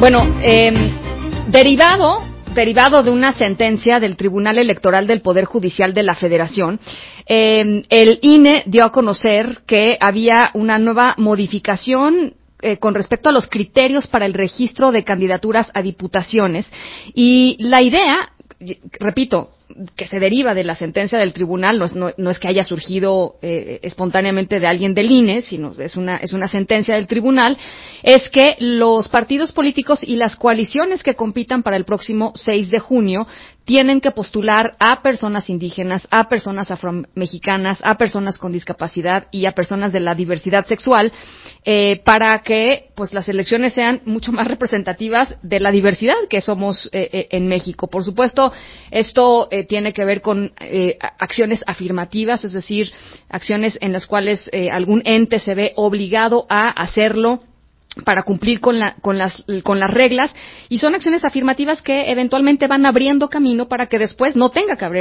Bueno, derivado de una sentencia del Tribunal Electoral del Poder Judicial de la Federación, el INE dio a conocer que había una nueva modificación con respecto a los criterios para el registro de candidaturas a diputaciones. Y la idea, repito, que se deriva de la sentencia del tribunal, no es que haya surgido espontáneamente de alguien del INE, sino es una sentencia del tribunal, es que los partidos políticos y las coaliciones que compitan para el próximo 6 de junio tienen que postular a personas indígenas, a personas afromexicanas, a personas con discapacidad y a personas de la diversidad sexual, para que pues las elecciones sean mucho más representativas de la diversidad que somos en México. Por supuesto, esto tiene que ver con acciones afirmativas, es decir, acciones en las cuales algún ente se ve obligado a hacerlo para cumplir con las reglas, y son acciones afirmativas que eventualmente van abriendo camino para que después no tenga que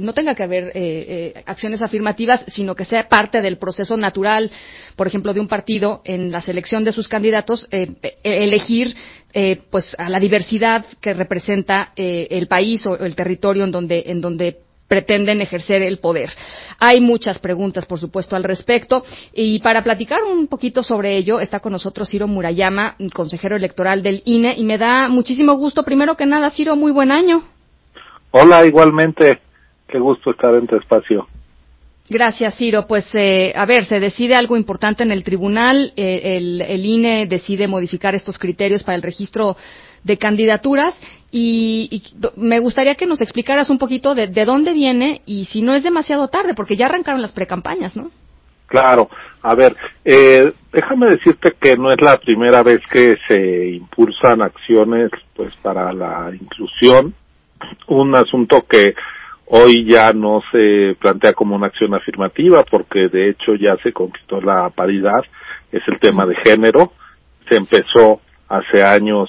haber acciones afirmativas, sino que sea parte del proceso natural, por ejemplo, de un partido en la selección de sus candidatos, elegir pues a la diversidad que representa el país o el territorio en donde pretenden ejercer el poder. Hay muchas preguntas, por supuesto, al respecto, y para platicar un poquito sobre ello está con nosotros Ciro Murayama, consejero electoral del INE, y me da muchísimo gusto. Primero que nada, Ciro, muy buen año. Hola, igualmente, qué gusto estar en tu espacio. Gracias, Ciro. Pues, se decide algo importante en el tribunal. El INE decide modificar estos criterios para el registro de candidaturas y me gustaría que nos explicaras un poquito de dónde viene y si no es demasiado tarde, porque ya arrancaron las precampañas, ¿no? Claro. A ver, déjame decirte que no es la primera vez que se impulsan acciones pues para la inclusión, un asunto que hoy ya no se plantea como una acción afirmativa porque de hecho ya se conquistó la paridad, es el tema de género. Se empezó hace años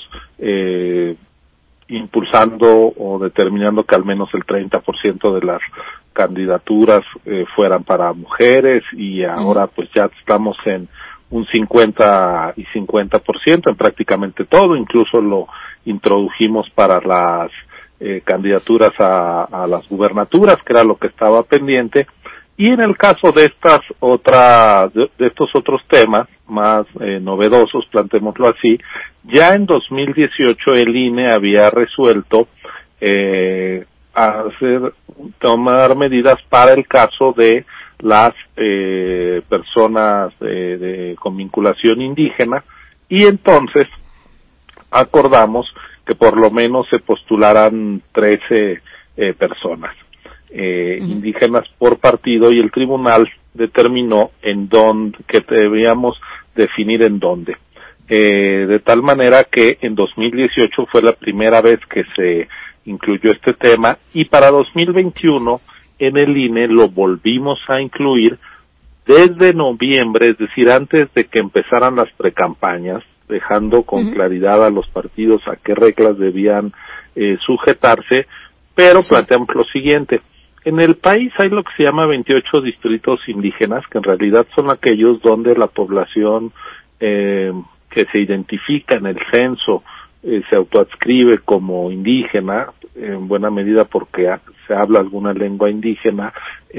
impulsando o determinando que al menos el 30% de las candidaturas fueran para mujeres y ahora pues ya estamos en un 50 y 50% en prácticamente todo, incluso lo introdujimos para las candidaturas a las gubernaturas, que era lo que estaba pendiente. Y en el caso de de estos otros temas más novedosos, plantémoslo así, ya en 2018 el INE había resuelto tomar medidas para el caso de las personas con vinculación indígena, y entonces acordamos que por lo menos se postularan 13 personas indígenas por partido, y el tribunal determinó que debíamos definir en dónde. De tal manera que en 2018 fue la primera vez que se incluyó este tema, y para 2021 en el INE lo volvimos a incluir desde noviembre, es decir, antes de que empezaran las precampañas, dejando con claridad a los partidos a qué reglas debían sujetarse, pero planteamos lo siguiente. En el país hay lo que se llama 28 distritos indígenas, que en realidad son aquellos donde la población que se identifica en el censo se autoadscribe como indígena, en buena medida porque se habla alguna lengua indígena,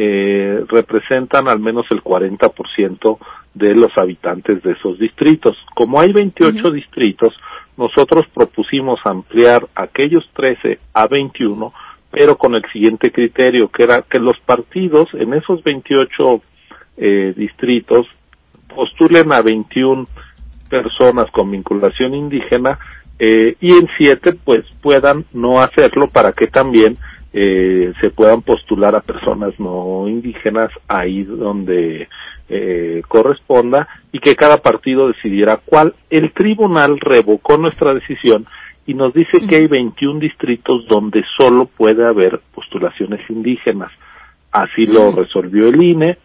representan al menos el 40% de los habitantes de esos distritos. Como hay 28 distritos, nosotros propusimos ampliar aquellos 13 a 21, pero con el siguiente criterio, que era que los partidos en esos 28 distritos postulen a 21 personas con vinculación indígena, y en 7 pues puedan no hacerlo, para que también se puedan postular a personas no indígenas ahí donde corresponda, y que cada partido decidiera cuál. El tribunal revocó nuestra decisión y nos dice que hay 21 distritos donde solo puede haber postulaciones indígenas. Así lo resolvió el INE.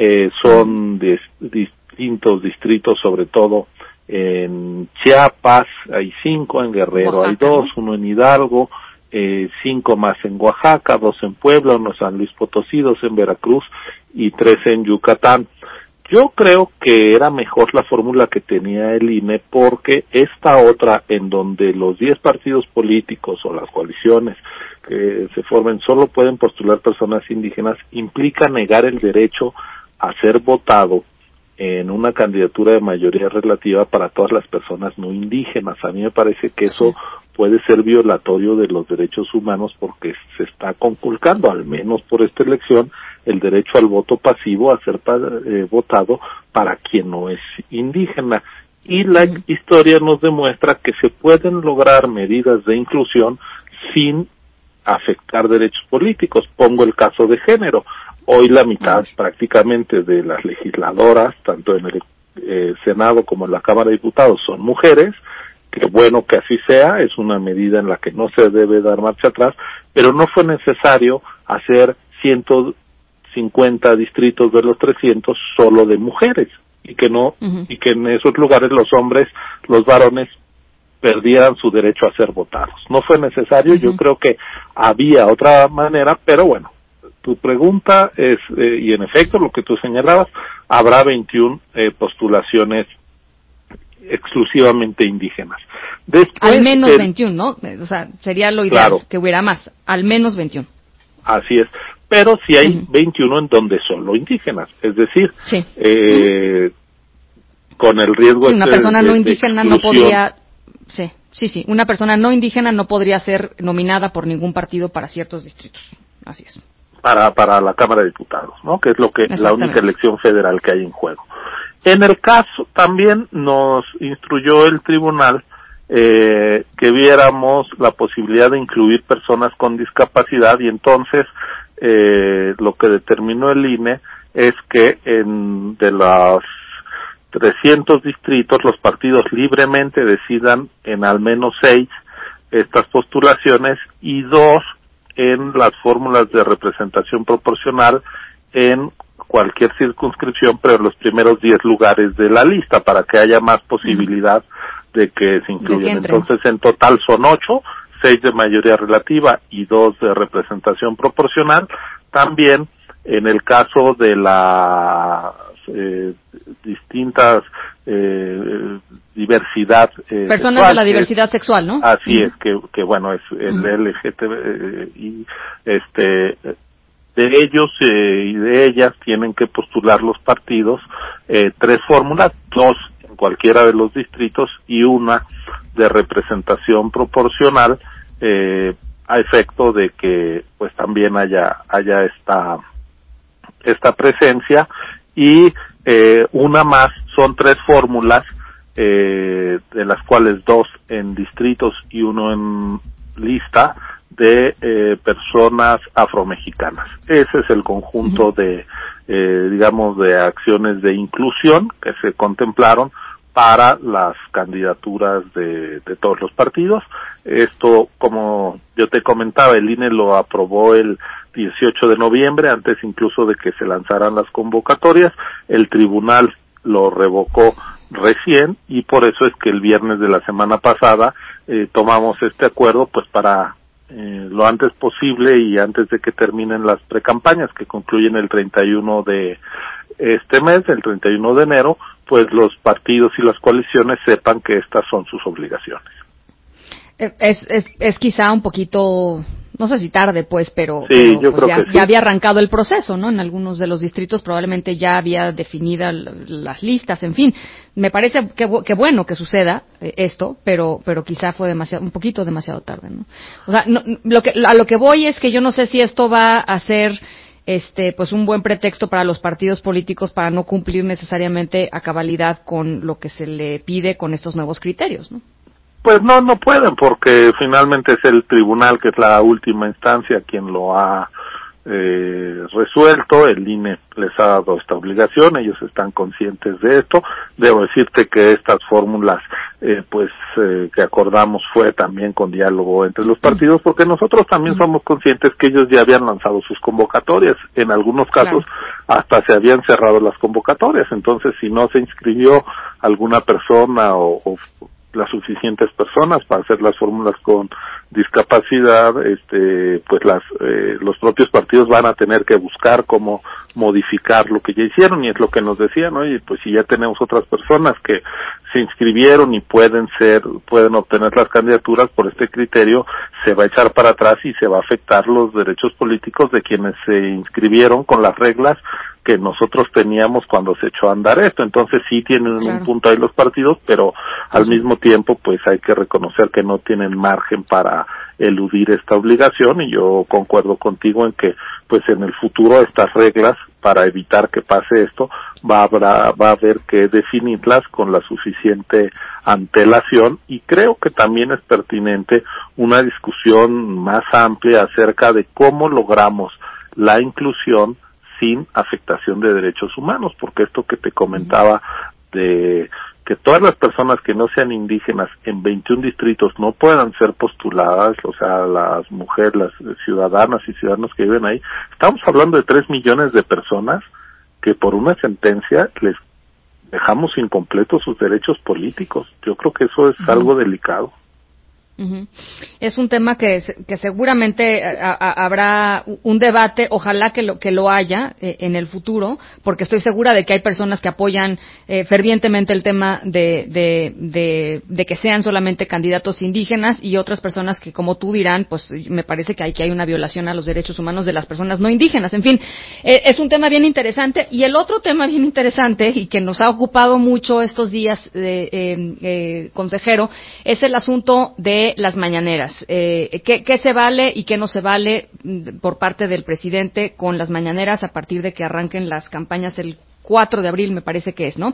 Son distintos distritos, sobre todo en Chiapas hay 5, en Guerrero Oaxaca, hay 2, ¿no? Uno en Hidalgo, 5 más en Oaxaca, 2 en Puebla, 1 en San Luis Potosí, 2 en Veracruz y 3 en Yucatán. Yo creo que era mejor la fórmula que tenía el INE, porque esta otra, en donde los 10 partidos políticos o las coaliciones que se formen solo pueden postular personas indígenas, implica negar el derecho a ser votado en una candidatura de mayoría relativa para todas las personas no indígenas. A mí me parece que eso puede ser violatorio de los derechos humanos, porque se está conculcando, al menos por esta elección, el derecho al voto pasivo, a ser votado para quien no es indígena. Y la historia nos demuestra que se pueden lograr medidas de inclusión sin afectar derechos políticos. Pongo el caso de género. Hoy la mitad prácticamente de las legisladoras, tanto en el Senado como en la Cámara de Diputados, son mujeres. Qué bueno que así sea, es una medida en la que no se debe dar marcha atrás, pero no fue necesario hacer 150 distritos de los 300 solo de mujeres, y que no, y que en esos lugares los hombres, los varones, perdieran su derecho a ser votados. No fue necesario. Yo creo que había otra manera, pero bueno, tu pregunta es, y en efecto lo que tú señalabas, habrá 21 postulaciones exclusivamente indígenas. Después, al menos 21, ¿no? O sea, sería lo ideal, claro, que hubiera más, al menos 21. Así es, pero si hay 21 en donde solo indígenas, es decir, con el riesgo una persona no indígena no podría, una persona no indígena no podría ser nominada por ningún partido para ciertos distritos, así es. Para la Cámara de Diputados, ¿no? Que es lo que la única elección federal que hay en juego. En el caso, también nos instruyó el tribunal que viéramos la posibilidad de incluir personas con discapacidad, y entonces lo que determinó el INE es que de los 300 distritos los partidos libremente decidan en al menos 6 estas postulaciones, y 2 en las fórmulas de representación proporcional en cualquier circunscripción, pero en los primeros 10 lugares de la lista, para que haya más posibilidad de que se incluyan. Entonces, en total son 8, 6 de mayoría relativa y 2 de representación proporcional. También, en el caso de las distintas diversidad personas sexual, de la diversidad sexual, ¿no? Así es, que bueno, es el LGTB, y de ellos y de ellas tienen que postular los partidos 3 fórmulas, 2 en cualquiera de los distritos y 1 de representación proporcional, a efecto de que pues también haya esta presencia, y una más, son 3 fórmulas, de las cuales 2 en distritos y 1 en lista, de personas afromexicanas. Ese es el conjunto de, digamos, de acciones de inclusión que se contemplaron para las candidaturas de todos los partidos. Esto, como yo te comentaba, el INE lo aprobó el 18 de noviembre, antes incluso de que se lanzaran las convocatorias. El tribunal lo revocó recién, y por eso es que el viernes de la semana pasada tomamos este acuerdo, pues para lo antes posible y antes de que terminen las precampañas, que concluyen el 31 de este mes, el 31 de enero, pues los partidos y las coaliciones sepan que estas son sus obligaciones. Es quizá un poquito, no sé si tarde, pues, pero yo creo que ya había arrancado el proceso, ¿no? En algunos de los distritos probablemente ya había definidas las listas, en fin. Me parece que bueno que suceda esto, pero quizá fue un poquito demasiado tarde, ¿no? O sea, a lo que voy es que yo no sé si esto va a ser pues un buen pretexto para los partidos políticos para no cumplir necesariamente a cabalidad con lo que se le pide con estos nuevos criterios, ¿no? Pues no pueden, porque finalmente es el tribunal, que es la última instancia, quien lo ha resuelto. El INE les ha dado esta obligación, ellos están conscientes de esto. Debo decirte que estas fórmulas que acordamos fue también con diálogo entre los partidos, porque nosotros también somos conscientes que ellos ya habían lanzado sus convocatorias. En algunos casos hasta se habían cerrado las convocatorias. Entonces, si no se inscribió alguna persona o las suficientes personas para hacer las fórmulas con discapacidad, pues los propios partidos van a tener que buscar cómo modificar lo que ya hicieron, y es lo que nos decían, ¿no? Y pues si ya tenemos otras personas que se inscribieron y pueden obtener las candidaturas por este criterio, se va a echar para atrás y se va a afectar los derechos políticos de quienes se inscribieron con las reglas que nosotros teníamos cuando se echó a andar esto. Entonces sí tienen un punto ahí los partidos, pero al mismo tiempo pues hay que reconocer que no tienen margen para eludir esta obligación, y yo concuerdo contigo en que pues en el futuro estas reglas, para evitar que pase esto, va a haber que definirlas con la suficiente antelación, y creo que también es pertinente una discusión más amplia acerca de cómo logramos la inclusión sin afectación de derechos humanos, porque esto que te comentaba de que todas las personas que no sean indígenas en 21 distritos no puedan ser postuladas, o sea, las mujeres, las ciudadanas y ciudadanos que viven ahí, estamos hablando de 3 millones de personas que por una sentencia les dejamos incompletos sus derechos políticos. Yo creo que eso es algo delicado. Es un tema que seguramente habrá un debate, ojalá que lo haya en el futuro, porque estoy segura de que hay personas que apoyan fervientemente el tema de que sean solamente candidatos indígenas, y otras personas que, como tú, dirán, pues me parece que hay una violación a los derechos humanos de las personas no indígenas. En fin, es un tema bien interesante. Y el otro tema bien interesante y que nos ha ocupado mucho estos días, consejero, es el asunto de las mañaneras. ¿Qué se vale y qué no se vale por parte del presidente con las mañaneras a partir de que arranquen las campañas el 4 de abril, me parece que es, ¿no?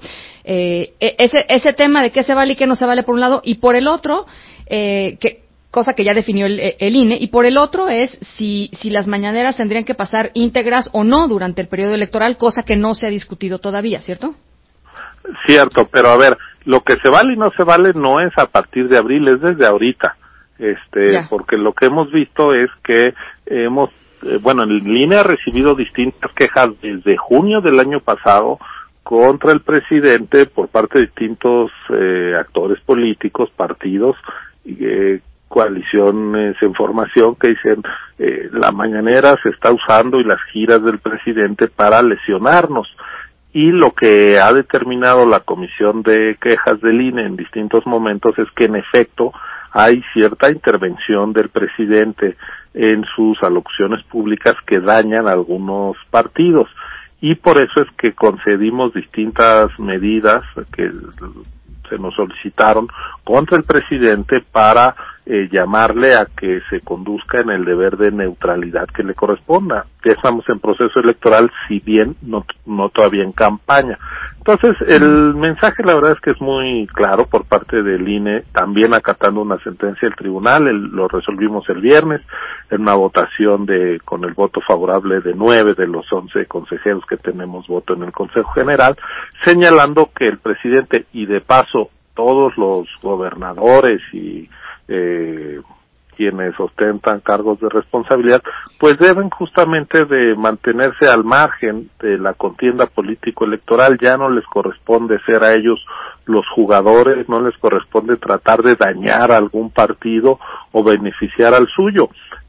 Ese tema de qué se vale y qué no se vale por un lado, y por el otro, cosa que ya definió el INE, y por el otro es si las mañaneras tendrían que pasar íntegras o no durante el periodo electoral, cosa que no se ha discutido todavía, ¿cierto? Cierto, pero a ver, lo que se vale y no se vale no es a partir de abril, es desde ahorita, porque lo que hemos visto es que el INE ha recibido distintas quejas desde junio del año pasado contra el presidente por parte de distintos actores políticos, partidos, coaliciones en formación, que dicen la mañanera se está usando y las giras del presidente para lesionarnos. Y lo que ha determinado la Comisión de Quejas del INE en distintos momentos es que en efecto hay cierta intervención del presidente en sus alocuciones públicas que dañan a algunos partidos, y por eso es que concedimos distintas medidas que se nos solicitaron contra el presidente para llamarle a que se conduzca en el deber de neutralidad que le corresponda. Ya estamos en proceso electoral, si bien no todavía en campaña. Entonces, el mensaje la verdad es que es muy claro por parte del INE, también acatando una sentencia del tribunal. Lo resolvimos el viernes en una votación con el voto favorable de 9 de los 11 consejeros que tenemos voto en el Consejo General, señalando que el presidente, y de paso todos los gobernadores y quienes ostentan cargos de responsabilidad, pues deben justamente de mantenerse al margen de la contienda político-electoral. Ya no les corresponde ser a ellos los jugadores, no les corresponde tratar de dañar a algún partido o beneficiar al suyo.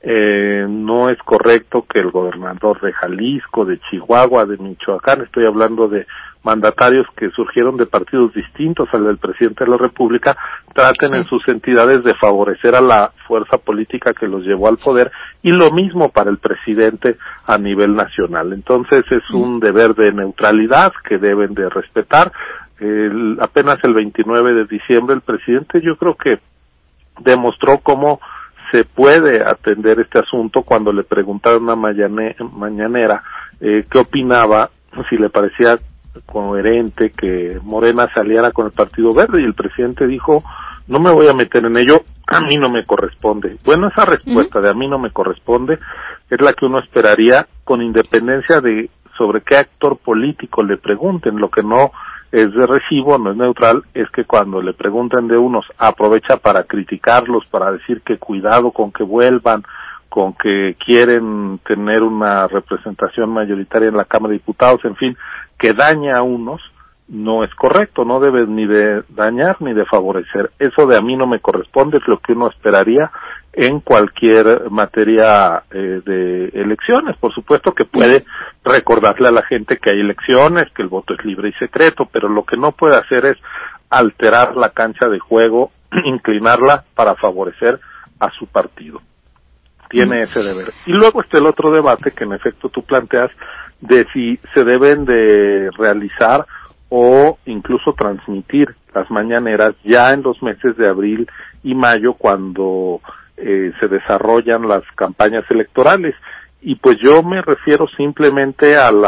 No es correcto que el gobernador de Jalisco, de Chihuahua, de Michoacán, estoy hablando de mandatarios que surgieron de partidos distintos al del presidente de la República, traten en sus entidades de favorecer a la fuerza política que los llevó al poder, y lo mismo para el presidente a nivel nacional. Entonces es un deber de neutralidad que deben de respetar. Apenas el 29 de diciembre el presidente, yo creo que demostró cómo se puede atender este asunto cuando le preguntaron a mañanera qué opinaba, si le parecía coherente que Morena saliera con el Partido Verde, y el presidente dijo: no me voy a meter en ello, a mí no me corresponde. Bueno, esa respuesta de a mí no me corresponde es la que uno esperaría, con independencia de sobre qué actor político le pregunten. Lo que no es de recibo, no es neutral, es que cuando le pregunten de unos, aprovecha para criticarlos, para decir que cuidado con que vuelvan, con que quieren tener una representación mayoritaria en la Cámara de Diputados, en fin, que daña a unos, no es correcto, no debe ni de dañar ni de favorecer. Eso de a mí no me corresponde, es lo que uno esperaría en cualquier materia de elecciones. Por supuesto que puede recordarle a la gente que hay elecciones, que el voto es libre y secreto, pero lo que no puede hacer es alterar la cancha de juego, inclinarla para favorecer a su partido. Tiene ese deber. Y luego está el otro debate que en efecto tú planteas de si se deben de realizar o incluso transmitir las mañaneras ya en los meses de abril y mayo cuando se desarrollan las campañas electorales. Y pues yo me refiero simplemente a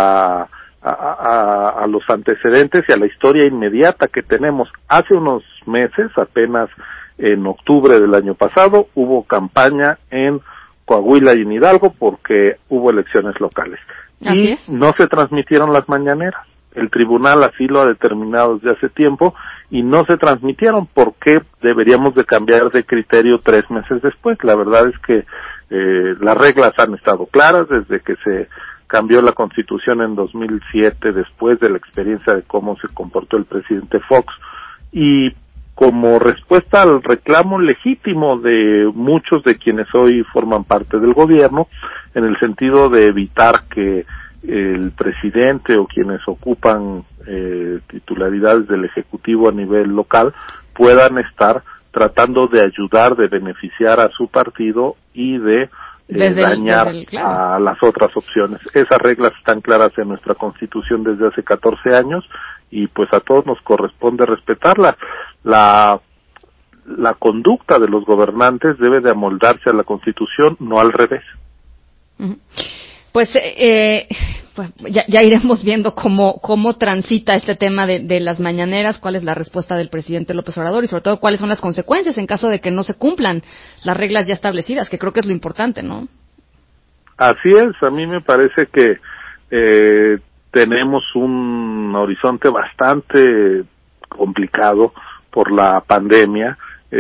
los antecedentes y a la historia inmediata que tenemos. Hace unos meses, apenas en octubre del año pasado, hubo campaña en Coahuila y en Hidalgo porque hubo elecciones locales. Así es. No se transmitieron las mañaneras. El tribunal así lo ha determinado desde hace tiempo y no se transmitieron. ¿Por qué deberíamos de cambiar de criterio 3 meses después? La verdad es que las reglas han estado claras desde que se cambió la Constitución en 2007, después de la experiencia de cómo se comportó el presidente Fox, y como respuesta al reclamo legítimo de muchos de quienes hoy forman parte del gobierno, en el sentido de evitar que el presidente o quienes ocupan titularidades del Ejecutivo a nivel local puedan estar tratando de ayudar, de beneficiar a su partido y de dañar claro, a las otras opciones. Esas reglas están claras en nuestra Constitución desde hace 14 años y pues a todos nos corresponde respetarla. La conducta de los gobernantes debe de amoldarse a la Constitución, no al revés. Pues ya iremos viendo cómo transita este tema de las mañaneras, cuál es la respuesta del presidente López Obrador y sobre todo cuáles son las consecuencias en caso de que no se cumplan las reglas ya establecidas, que creo que es lo importante, ¿no? Así es, a mí me parece que tenemos un horizonte bastante complicado por la pandemia.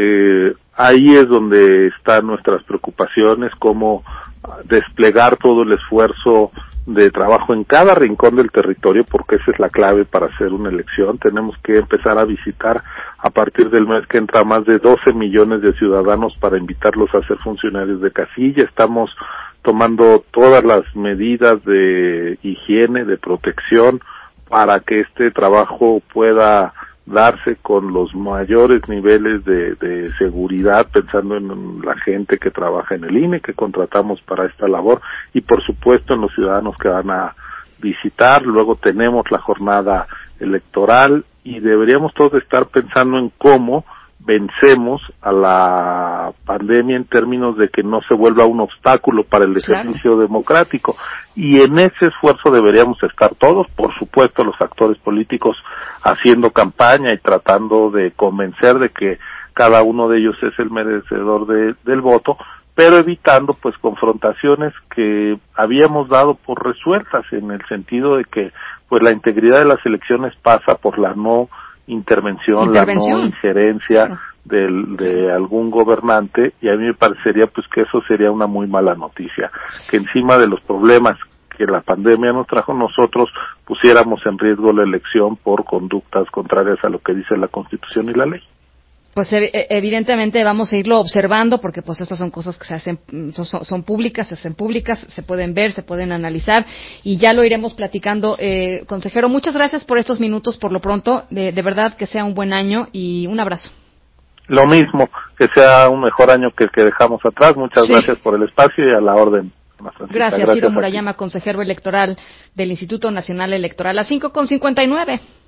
Ahí es donde están nuestras preocupaciones, cómo desplegar todo el esfuerzo de trabajo en cada rincón del territorio, porque esa es la clave para hacer una elección. Tenemos que empezar a visitar a partir del mes que entra más de 12 millones de ciudadanos para invitarlos a ser funcionarios de casilla. Estamos tomando todas las medidas de higiene, de protección, para que este trabajo pueda darse con los mayores niveles de seguridad, pensando en la gente que trabaja en el INE, que contratamos para esta labor, y por supuesto en los ciudadanos que van a visitar. Luego tenemos la jornada electoral y deberíamos todos estar pensando en cómo vencemos a la pandemia en términos de que no se vuelva un obstáculo para el ejercicio democrático. Y en ese esfuerzo deberíamos estar todos, por supuesto los actores políticos haciendo campaña y tratando de convencer de que cada uno de ellos es el merecedor del voto, pero evitando pues confrontaciones que habíamos dado por resueltas, en el sentido de que pues la integridad de las elecciones pasa por la no intervención, la no injerencia de algún gobernante, y a mí me parecería pues que eso sería una muy mala noticia, que encima de los problemas que la pandemia nos trajo, nosotros pusiéramos en riesgo la elección por conductas contrarias a lo que dice la Constitución y la ley. Pues evidentemente vamos a irlo observando porque pues estas son cosas que se hacen, son públicas, se pueden ver, se pueden analizar y ya lo iremos platicando. Consejero, muchas gracias por estos minutos por lo pronto, de verdad que sea un buen año y un abrazo. Lo mismo, que sea un mejor año que el que dejamos atrás. Muchas gracias por el espacio y a la orden. Gracias, Ciro Murayama, consejero electoral del Instituto Nacional Electoral, a 5:59.